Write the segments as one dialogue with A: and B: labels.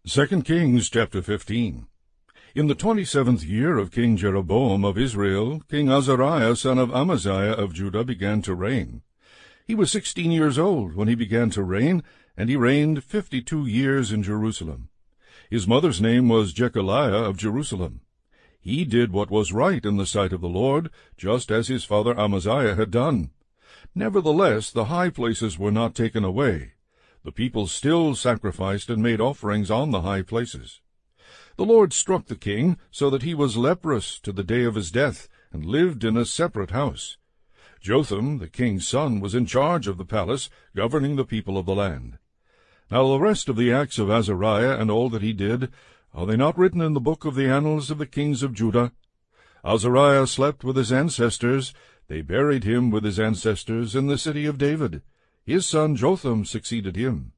A: 2 Kings chapter 15. In the 27th year of King Jeroboam of Israel, King Azariah son of Amaziah of Judah began to reign. He was 16 years old when he began to reign, and he reigned 52 years in Jerusalem. His mother's name was Jechaliah of Jerusalem. He did what was right in the sight of the Lord, just as his father Amaziah had done. Nevertheless, the high places were not taken away. The people still sacrificed and made offerings on the high places. The Lord struck the king so that he was leprous to the day of his death, and lived in a separate house. Jotham, the king's son, was in charge of the palace, governing the people of the land. Now the rest of the acts of Azariah and all that he did, are they not written in the book of the annals of the kings of Judah? Azariah slept with his ancestors. They buried him with his ancestors in the city of David. His son Jotham succeeded him.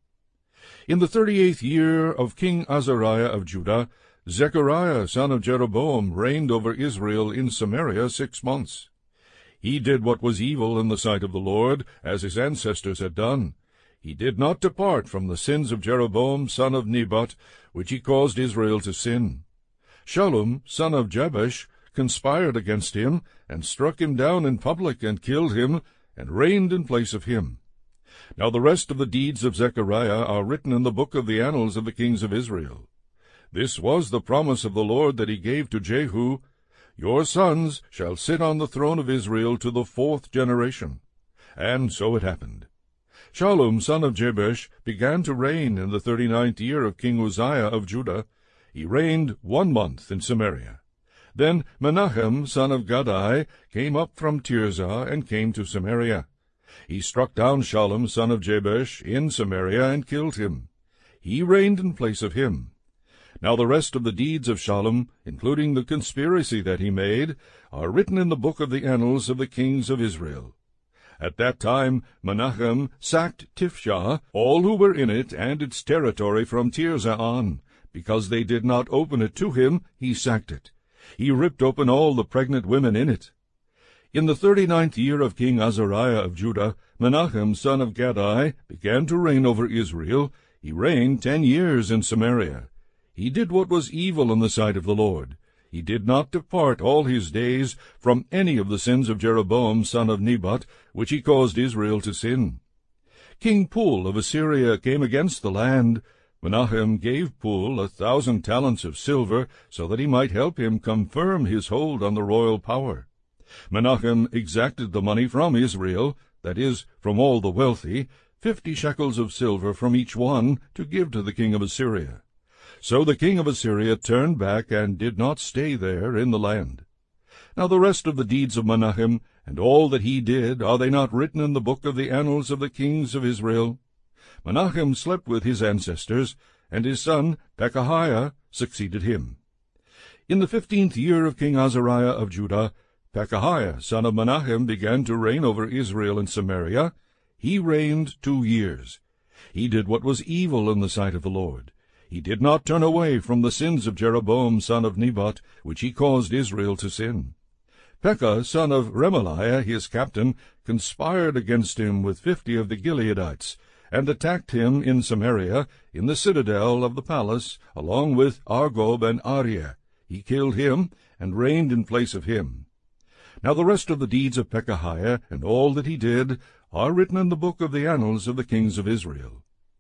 A: In the 38th year of King Azariah of Judah, Zechariah son of Jeroboam reigned over Israel in Samaria 6 months. He did what was evil in the sight of the Lord, as his ancestors had done. He did not depart from the sins of Jeroboam son of Nebat, which he caused Israel to sin. Shallum son of Jabesh conspired against him, and struck him down in public, and killed him, and reigned in place of him. Now the rest of the deeds of Zechariah are written in the book of the annals of the kings of Israel. This was the promise of the Lord that he gave to Jehu: Your sons shall sit on the throne of Israel to the 4th generation. And so it happened. Shallum son of Jabesh began to reign in the 39th year of King Uzziah of Judah. He reigned 1 month in Samaria. Then Menahem son of Gadai came up from Tirzah, and came to Samaria. He struck down Shallum son of Jabesh in Samaria, and killed him. He reigned in place of him. Now the rest of the deeds of Shallum, including the conspiracy that he made, are written in the book of the annals of the kings of Israel. At that time Menahem sacked Tifshah, all who were in it, and its territory from Tirzah on. Because they did not open it to him, he sacked it. He ripped open all the pregnant women in it. In the 39th year of King Azariah of Judah, Menahem son of Gadai began to reign over Israel. He reigned 10 years in Samaria. He did what was evil in the sight of the Lord. He did not depart all his days from any of the sins of Jeroboam son of Nebat, which he caused Israel to sin. King Pul of Assyria came against the land. Menahem gave Pul 1,000 talents of silver, so that he might help him confirm his hold on the royal power. Menahem exacted the money from Israel, that is, from all the wealthy, 50 shekels of silver from each one, to give to the king of Assyria. So the king of Assyria turned back, and did not stay there in the land. Now the rest of the deeds of Menahem, and all that he did, are they not written in the book of the annals of the kings of Israel? Menahem slept with his ancestors, and his son Pekahiah succeeded him. In the 15th year of King Azariah of Judah, Pekahiah son of Menahem began to reign over Israel in Samaria. He reigned 2 years. He did what was evil in the sight of the Lord. He did not turn away from the sins of Jeroboam son of Nebat, which he caused Israel to sin. Pekah son of Remaliah, his captain, conspired against him with 50 of the Gileadites, and attacked him in Samaria, in the citadel of the palace, along with Argob and Arieh. He killed him, and reigned in place of him. Now the rest of the deeds of Pekahiah, and all that he did, are written in the book of the annals of the kings of Israel.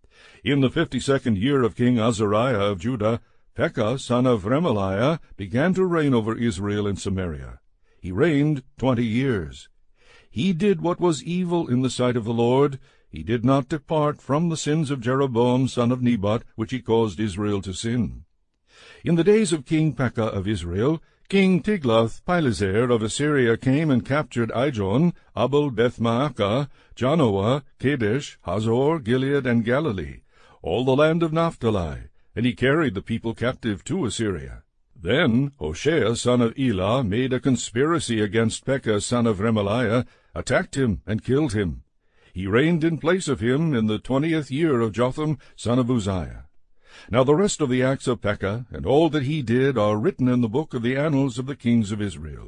A: In the 52nd year of King Azariah of Judah, Pekah son of Remaliah began to reign over Israel in Samaria. He reigned 20 years. He did what was evil in the sight of the Lord. He did not depart from the sins of Jeroboam son of Nebat, which he caused Israel to sin. In the days of King Pekah of Israel, King Tiglath-Pileser of Assyria came and captured Ijon, Abel-Beth-Maacah, Janoah, Kadesh, Hazor, Gilead, and Galilee, all the land of Naphtali, and he carried the people captive to Assyria. Then Hoshea son of Elah made a conspiracy against Pekah son of Remaliah, attacked him, and killed him. He reigned in place of him in the 20th year of Jotham son of Uzziah. Now the rest of the acts of Pekah, and all that he did, are written in the book of the annals of the kings of Israel.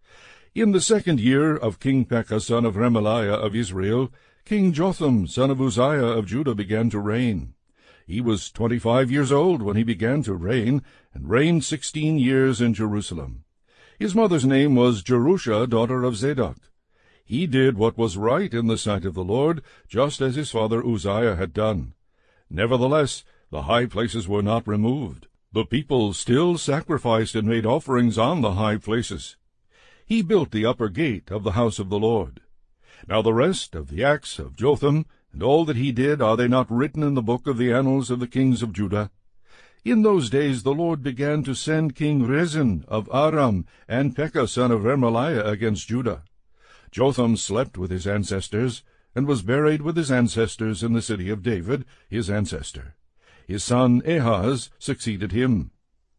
A: In the 2nd year of King Pekah son of Remaliah of Israel, King Jotham son of Uzziah of Judah began to reign. He was 25 years old when he began to reign, and reigned 16 years in Jerusalem. His mother's name was Jerusha, daughter of Zadok. He did what was right in the sight of the Lord, just as his father Uzziah had done. Nevertheless, the high places were not removed. The people still sacrificed and made offerings on the high places. He built the upper gate of the house of the Lord. Now the rest of the acts of Jotham, and all that he did, are they not written in the book of the annals of the kings of Judah? In those days the Lord began to send King Rezin of Aram and Pekah son of Remaliah against Judah. Jotham slept with his ancestors, and was buried with his ancestors in the city of David, his ancestor. His son Ahaz succeeded him.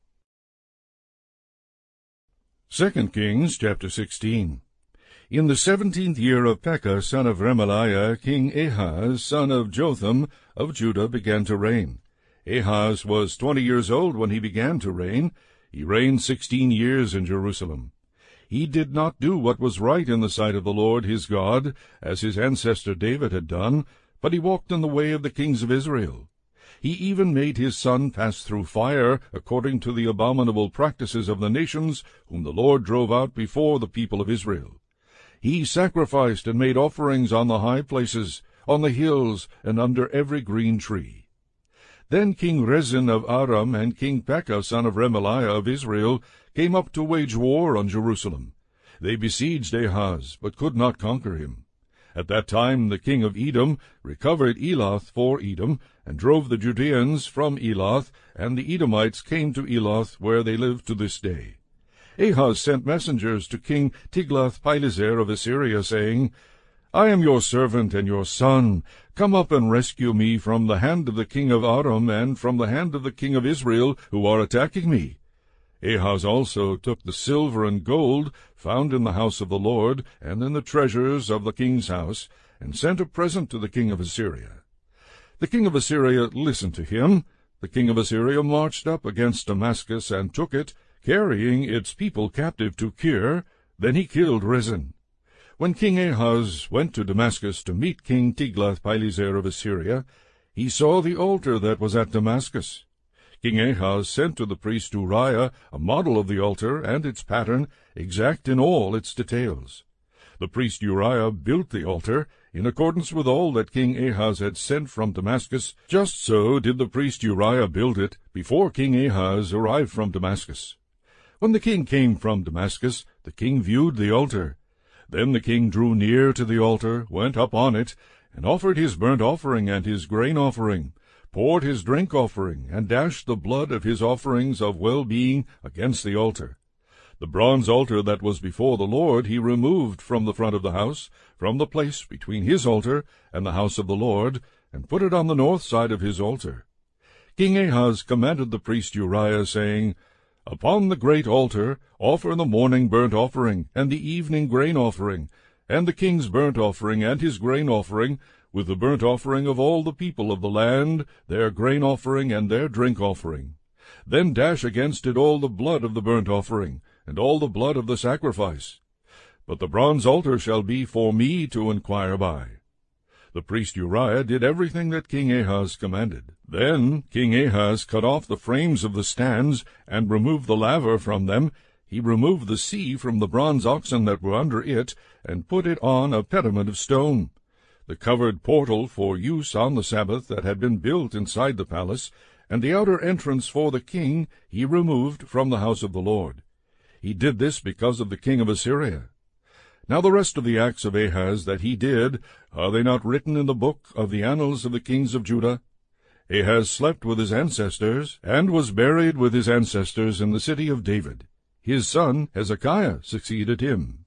A: 2 Kings chapter 16. In the 17th year of Pekah son of Remaliah, King Ahaz, son of Jotham of Judah, began to reign. Ahaz was 20 years old when he began to reign. He reigned 16 years in Jerusalem. He did not do what was right in the sight of the Lord his God, as his ancestor David had done, but he walked in the way of the kings of Israel. He even made his son pass through fire, according to the abominable practices of the nations, whom the Lord drove out before the people of Israel. He sacrificed and made offerings on the high places, on the hills, and under every green tree. Then King Rezin of Aram and King Pekah son of Remaliah of Israel came up to wage war on Jerusalem. They besieged Ahaz, but could not conquer him. At that time the king of Edom recovered Elath for Edom, and drove the Judeans from Elath, and the Edomites came to Elath, where they live to this day. Ahaz sent messengers to King Tiglath-Pileser of Assyria, saying, I am your servant and your son. Come up and rescue me from the hand of the king of Aram and from the hand of the king of Israel, who are attacking me. Ahaz also took the silver and gold found in the house of the Lord and in the treasures of the king's house, and sent a present to the king of Assyria. The king of Assyria listened to him. The king of Assyria marched up against Damascus and took it, carrying its people captive to Kir. Then he killed Rezin. When King Ahaz went to Damascus to meet King Tiglath-Pileser of Assyria, he saw the altar that was at Damascus. King Ahaz sent to the priest Uriah a model of the altar and its pattern, exact in all its details. The priest Uriah built the altar, in accordance with all that King Ahaz had sent from Damascus. Just so did the priest Uriah build it, before King Ahaz arrived from Damascus. When the king came from Damascus, the king viewed the altar. Then the king drew near to the altar, went up on it, and offered his burnt offering and his grain offering, poured his drink offering, and dashed the blood of his offerings of well-being against the altar. The bronze altar that was before the Lord he removed from the front of the house, from the place between his altar and the house of the Lord, and put it on the north side of his altar. King Ahaz commanded the priest Uriah, saying, Upon the great altar offer the morning burnt offering, and the evening grain offering, and the king's burnt offering and his grain offering, with the burnt offering of all the people of the land, their grain offering and their drink offering. Then dash against it all the blood of the burnt offering, and all the blood of the sacrifice. But the bronze altar shall be for me to inquire by. The priest Uriah did everything that King Ahaz commanded. Then King Ahaz cut off the frames of the stands, and removed the laver from them. He removed the sea from the bronze oxen that were under it, and put it on a pediment of stone. The covered portal for use on the Sabbath that had been built inside the palace, and the outer entrance for the king, he removed from the house of the Lord. He did this because of the king of Assyria. Now the rest of the acts of Ahaz that he did, are they not written in the book of the annals of the kings of Judah? Ahaz slept with his ancestors, and was buried with his ancestors in the city of David. His son Hezekiah succeeded him.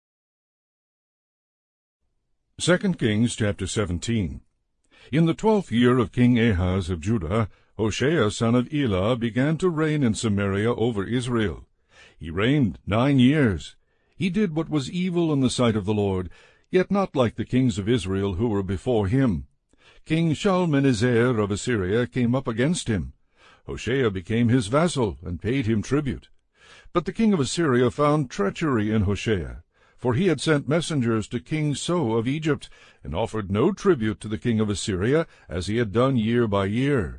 A: 2 Kings chapter 17. In the 12th year of King Ahaz of Judah, Hoshea son of Elah began to reign in Samaria over Israel. He reigned 9 years. He did what was evil in the sight of the Lord, yet not like the kings of Israel who were before him. King Shalmaneser of Assyria came up against him. Hoshea became his vassal, and paid him tribute. But the king of Assyria found treachery in Hoshea, for he had sent messengers to King So of Egypt, and offered no tribute to the king of Assyria, as he had done year by year.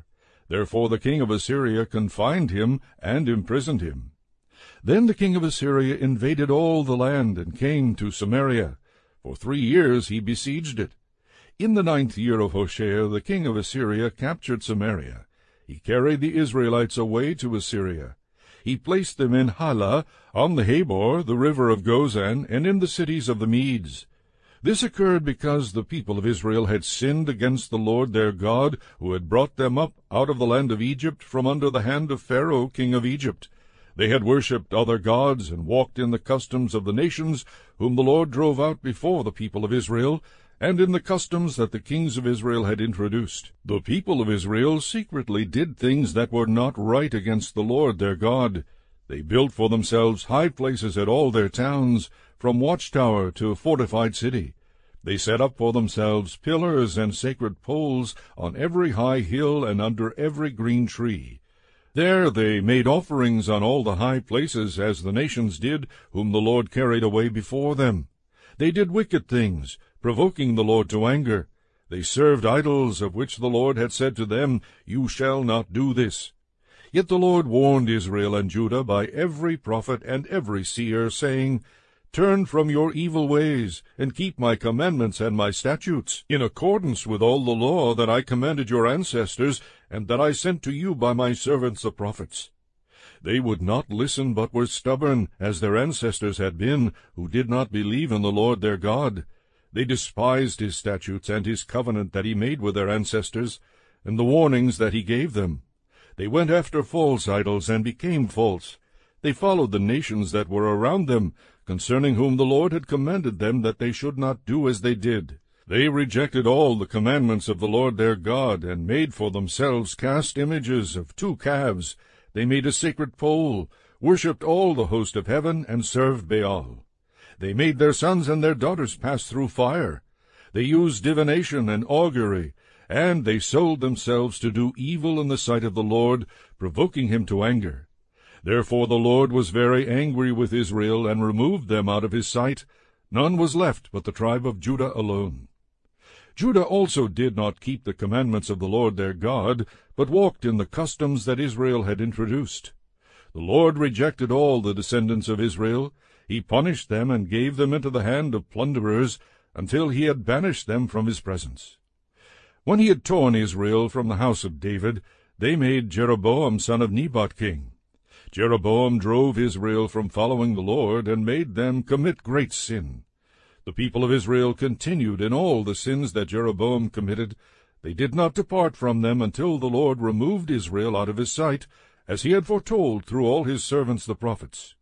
A: Therefore the king of Assyria confined him and imprisoned him. Then the king of Assyria invaded all the land and came to Samaria. For 3 years he besieged it. In the 9th year of Hoshea the king of Assyria captured Samaria. He carried the Israelites away to Assyria. He placed them in Halah, on the Habor, the river of Gozan, and in the cities of the Medes. This occurred because the people of Israel had sinned against the Lord their God, who had brought them up out of the land of Egypt from under the hand of Pharaoh king of Egypt. They had worshipped other gods, and walked in the customs of the nations, whom the Lord drove out before the people of Israel, and in the customs that the kings of Israel had introduced. The people of Israel secretly did things that were not right against the Lord their God. They built for themselves high places at all their towns, from watchtower to fortified city. They set up for themselves pillars and sacred poles on every high hill and under every green tree. There they made offerings on all the high places, as the nations did, whom the Lord carried away before them. They did wicked things, provoking the Lord to anger. They served idols, of which the Lord had said to them, "You shall not do this." Yet the Lord warned Israel and Judah by every prophet and every seer, saying, "Turn from your evil ways, and keep my commandments and my statutes, in accordance with all the law that I commanded your ancestors, and that I sent to you by my servants the prophets." They would not listen, but were stubborn, as their ancestors had been, who did not believe in the Lord their God. They despised his statutes and his covenant that he made with their ancestors, and the warnings that he gave them. They went after false idols and became false. They followed the nations that were around them, concerning whom the Lord had commanded them that they should not do as they did. They rejected all the commandments of the Lord their God, and made for themselves cast images of 2 calves. They made a sacred pole, worshipped all the host of heaven, and served Baal. They made their sons and their daughters pass through fire. They used divination and augury, and they sold themselves to do evil in the sight of the Lord, provoking him to anger. Therefore the Lord was very angry with Israel, and removed them out of his sight. None was left but the tribe of Judah alone. Judah also did not keep the commandments of the Lord their God, but walked in the customs that Israel had introduced. The Lord rejected all the descendants of Israel. He punished them and gave them into the hand of plunderers, until he had banished them from his presence. When he had torn Israel from the house of David, they made Jeroboam son of Nebat king. Jeroboam drove Israel from following the Lord, and made them commit great sin. The people of Israel continued in all the sins that Jeroboam committed. They did not depart from them until the Lord removed Israel out of his sight, as he had foretold through all his servants the prophets.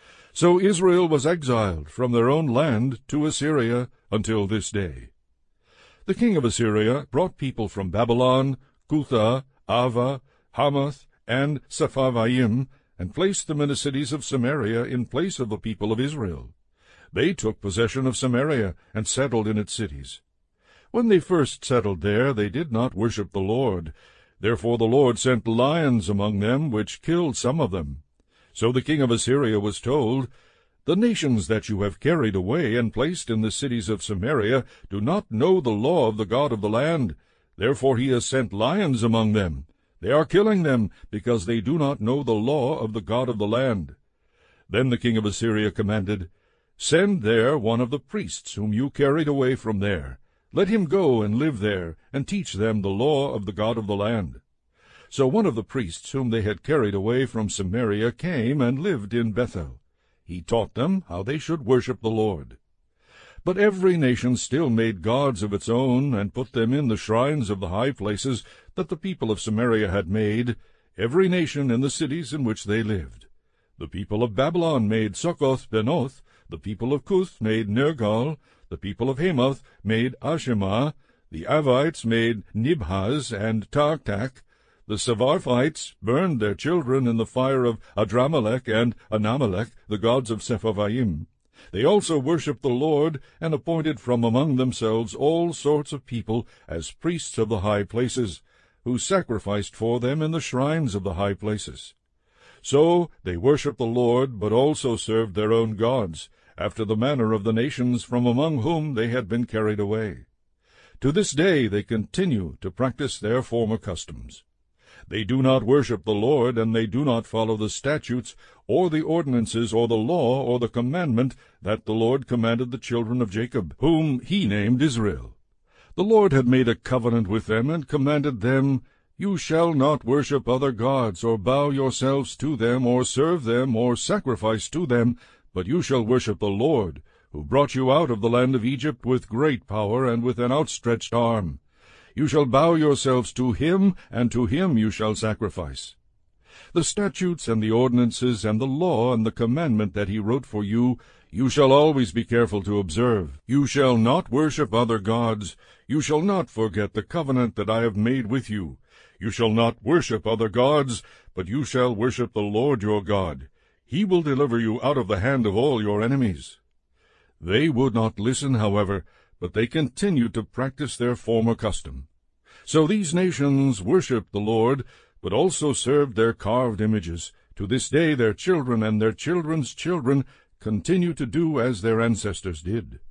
A: So Israel was exiled from their own land to Assyria until this day. The king of Assyria brought people from Babylon, Cutha, Ava, Hamath, and Sepharvaim, and placed them in the cities of Samaria in place of the people of Israel. They took possession of Samaria, and settled in its cities. When they first settled there, they did not worship the Lord. Therefore the Lord sent lions among them, which killed some of them. So the king of Assyria was told, "The nations that you have carried away and placed in the cities of Samaria do not know the law of the God of the land. Therefore he has sent lions among them. They are killing them, because they do not know the law of the God of the land." Then the king of Assyria commanded, "Send there one of the priests whom you carried away from there. Let him go and live there, and teach them the law of the God of the land." So one of the priests whom they had carried away from Samaria came and lived in Bethel. He taught them how they should worship the Lord. But every nation still made gods of its own, and put them in the shrines of the high places that the people of Samaria had made, every nation in the cities in which they lived. The people of Babylon made Succoth-Benoth, the people of Cuth made Nergal, the people of Hamath made Ashimah, the Avites made Nibhaz and Tartak. The Sepharvites burned their children in the fire of Adramelech and Anamelech, the gods of Sepharvaim. They also worshipped the Lord, and appointed from among themselves all sorts of people as priests of the high places, who sacrificed for them in the shrines of the high places. So they worshipped the Lord, but also served their own gods, after the manner of the nations from among whom they had been carried away. To this day they continue to practice their former customs. They do not worship the Lord, and they do not follow the statutes, or the ordinances, or the law, or the commandment that the Lord commanded the children of Jacob, whom he named Israel. The Lord had made a covenant with them, and commanded them, You shall not worship other gods, or bow yourselves to them, or serve them, or sacrifice to them, but you shall worship the Lord, who brought you out of the land of Egypt with great power and with an outstretched arm. You shall bow yourselves to him, and to him you shall sacrifice. The statutes and the ordinances and the law and the commandment that he wrote for you, you shall always be careful to observe. You shall not worship other gods. You shall not forget the covenant that I have made with you. You shall not worship other gods, but you shall worship the Lord your God. He will deliver you out of the hand of all your enemies. They would not listen, however, but they continued to practice their former custom. So these nations worshipped the Lord, but also served their carved images. To this day their children and their children's children continue to do as their ancestors did.